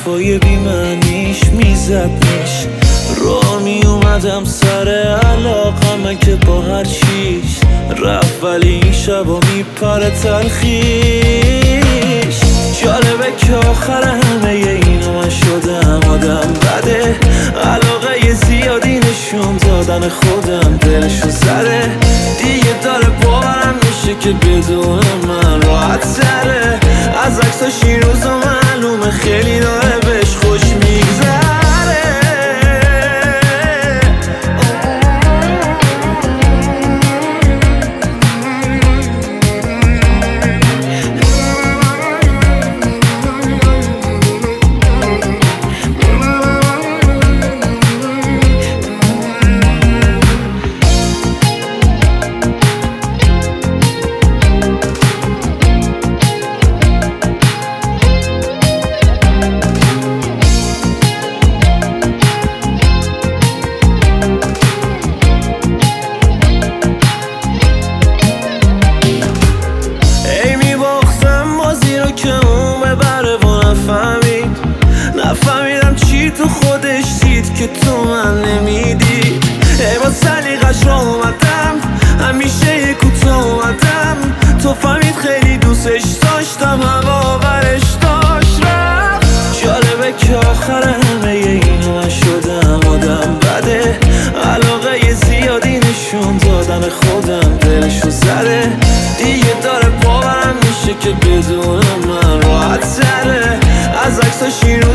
حرفای بی معنیش میزدنیش. راه می اومدم سر علاقمه که با هر چیش رفت، ولی این شبا میپره تلخیش. جالبه که آخر همه اینا من شدم آدم بده، علاقه زیادی نشون دادن خودم دلشو زده. دیگه داره باورم میشه که بدون من راحت تره. از عکساش این روزا معلومه خیلی داره بهش خوش میگذره. نفهمیدم چی تو خودش دید که تو من نمیدی. ای با سلیقش را اومدم، همیشه یه کوتاه اومدم. تو فهمید خیلی دوستش داشتم، هوا برش داشت رفت. جالبه که آخر همه اینو من شدم آدم بده، علاقه زیادی نشون دادن خودم دلشو زده. دیگه داره باورم میشه که بدون من راحت تره. از عکساش این